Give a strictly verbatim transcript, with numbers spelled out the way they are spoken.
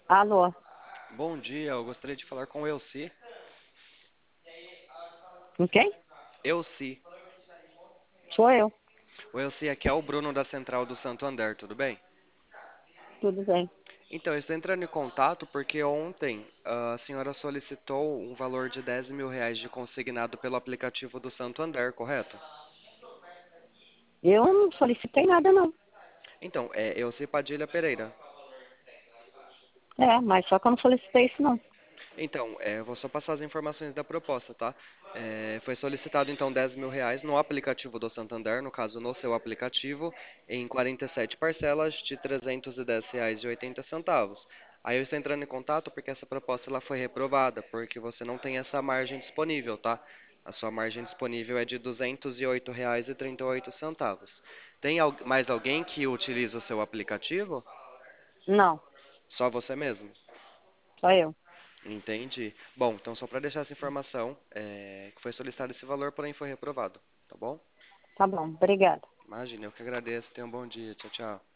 Alô, Bom dia, eu gostaria de falar com o Elci. com quem? Elci. Sou eu. O Elci, aqui é o Bruno da Central do Santo André, tudo bem? Tudo bem. Então, eu estou entrando em contato porque ontem ah, a senhora solicitou um valor de dez mil reais de consignado pelo aplicativo do Santo André, correto? Eu não solicitei nada, não. Então, é Elci Padilha Pereira. É, mas só que eu não solicitei isso, não. Então, é, eu vou só passar as informações da proposta, tá? É, foi solicitado então dez mil reais no aplicativo do Santander, no caso no seu aplicativo, em quarenta e sete parcelas de trezentos e dez reais e oitenta centavos. Aí eu estou entrando em contato porque essa proposta ela foi reprovada, porque você não tem essa margem disponível, tá? A sua margem disponível é de duzentos e oito reais e trinta e oito centavos. Tem al- mais alguém que utiliza o seu aplicativo? Não, Só você mesmo? só eu. Entendi. Bom, então só para deixar essa informação, é, que foi solicitado esse valor, porém foi reprovado, tá bom? Tá bom, obrigada. Imagina, eu que agradeço. Tenha um bom dia. Tchau, tchau.